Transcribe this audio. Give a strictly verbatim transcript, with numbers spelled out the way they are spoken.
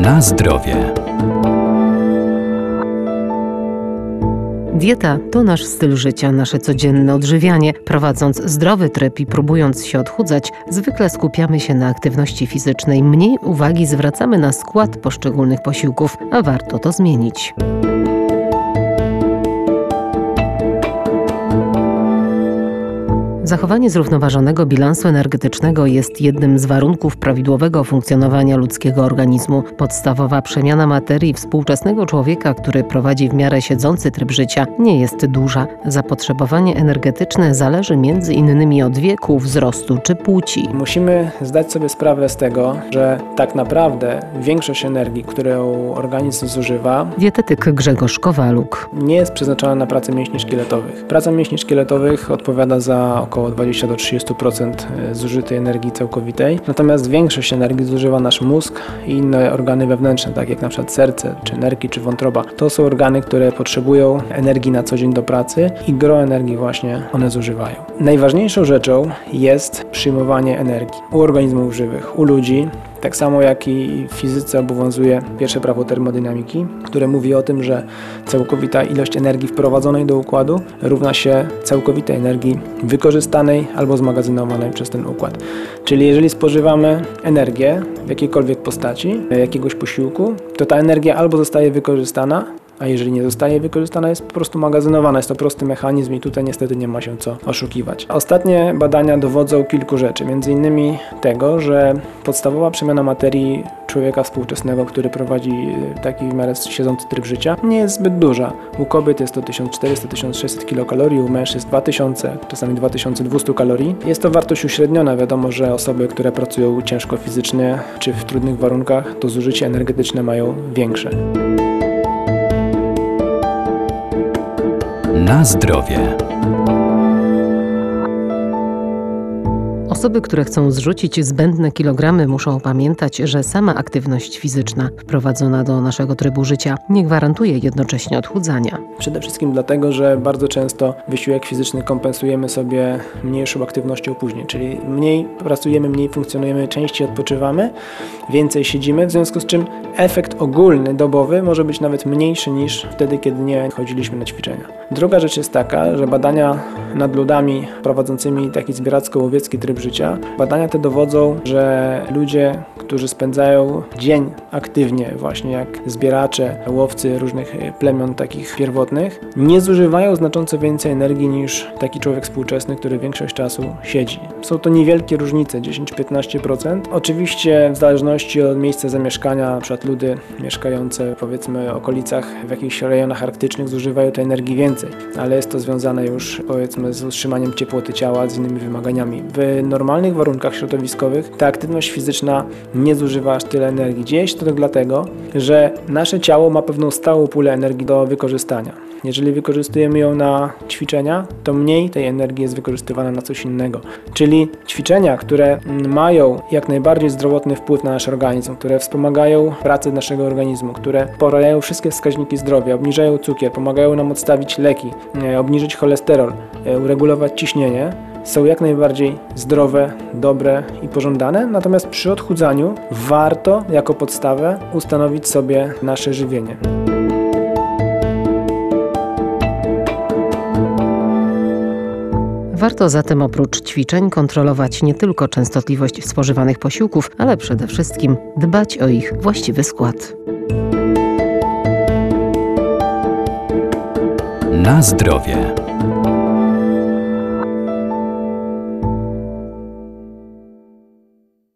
Na zdrowie. Dieta to nasz styl życia, nasze codzienne odżywianie. Prowadząc zdrowy tryb i próbując się odchudzać, zwykle skupiamy się na aktywności fizycznej. Mniej uwagi zwracamy na skład poszczególnych posiłków, a warto to zmienić. Zachowanie zrównoważonego bilansu energetycznego jest jednym z warunków prawidłowego funkcjonowania ludzkiego organizmu. Podstawowa przemiana materii współczesnego człowieka, który prowadzi w miarę siedzący tryb życia, nie jest duża. Zapotrzebowanie energetyczne zależy między innymi od wieku, wzrostu czy płci. Musimy zdać sobie sprawę z tego, że tak naprawdę większość energii, którą organizm zużywa, Dietetyk Grzegorz Kowaluk. nie jest przeznaczona na pracę mięśni szkieletowych. Praca mięśni szkieletowych odpowiada za około dwadzieścia do trzydziestu procent zużytej energii całkowitej. Natomiast większość energii zużywa nasz mózg i inne organy wewnętrzne, tak jak na przykład serce, czy nerki, czy wątroba. To są organy, które potrzebują energii na co dzień do pracy i gro energii właśnie one zużywają. Najważniejszą rzeczą jest przyjmowanie energii u organizmów żywych, u ludzi. Tak samo jak i w fizyce obowiązuje pierwsze prawo termodynamiki, które mówi o tym, że całkowita ilość energii wprowadzonej do układu równa się całkowitej energii wykorzystanej albo zmagazynowanej przez ten układ. Czyli jeżeli spożywamy energię w jakiejkolwiek postaci, jakiegoś posiłku, to ta energia albo zostaje wykorzystana, a jeżeli nie zostaje wykorzystana, jest po prostu magazynowana. Jest to prosty mechanizm i tutaj niestety nie ma się co oszukiwać. Ostatnie badania dowodzą kilku rzeczy, między innymi tego, że podstawowa przemiana materii człowieka współczesnego, który prowadzi taki w miarę siedzący tryb życia, nie jest zbyt duża. U kobiet jest to tysiąc czterysta do tysiąc sześćset kilokalorii, u mężczyzn dwa tysiące, czasami dwa tysiące dwieście kalorii. Jest to wartość uśredniona. Wiadomo, że osoby, które pracują ciężko fizycznie czy w trudnych warunkach, to zużycie energetyczne mają większe. Na zdrowie. Osoby, które chcą zrzucić zbędne kilogramy, muszą pamiętać, że sama aktywność fizyczna wprowadzona do naszego trybu życia nie gwarantuje jednocześnie odchudzania. Przede wszystkim dlatego, że bardzo często wysiłek fizyczny kompensujemy sobie mniejszą aktywnością później, czyli mniej pracujemy, mniej funkcjonujemy, częściej odpoczywamy, więcej siedzimy, w związku z czym efekt ogólny, dobowy może być nawet mniejszy niż wtedy, kiedy nie chodziliśmy na ćwiczenia. Druga rzecz jest taka, że badania nad ludami prowadzącymi taki zbieracko-łowiecki tryb życia, badania te dowodzą, że ludzie, którzy spędzają dzień aktywnie, właśnie jak zbieracze, łowcy różnych plemion takich pierwotnych, nie zużywają znacząco więcej energii niż taki człowiek współczesny, który większość czasu siedzi. Są to niewielkie różnice, dziesięć do piętnastu procent. Oczywiście w zależności od miejsca zamieszkania, na przykład ludy mieszkające powiedzmy w okolicach, w jakichś rejonach arktycznych zużywają tej energii więcej, ale jest to związane już powiedzmy z utrzymaniem ciepłoty ciała, z innymi wymaganiami. W normalnych warunkach środowiskowych ta aktywność fizyczna nie zużywa aż tyle energii. Dzieje się to dlatego, że nasze ciało ma pewną stałą pulę energii do wykorzystania. Jeżeli wykorzystujemy ją na ćwiczenia, to mniej tej energii jest wykorzystywana na coś innego. Czyli ćwiczenia, które mają jak najbardziej zdrowotny wpływ na nasz organizm, które wspomagają pracę naszego organizmu, które poprawiają wszystkie wskaźniki zdrowia, obniżają cukier, pomagają nam odstawić leki, obniżyć cholesterol, uregulować ciśnienie, są jak najbardziej zdrowe, dobre i pożądane, natomiast przy odchudzaniu warto jako podstawę ustanowić sobie nasze żywienie. Warto zatem oprócz ćwiczeń kontrolować nie tylko częstotliwość spożywanych posiłków, ale przede wszystkim dbać o ich właściwy skład. Na zdrowie.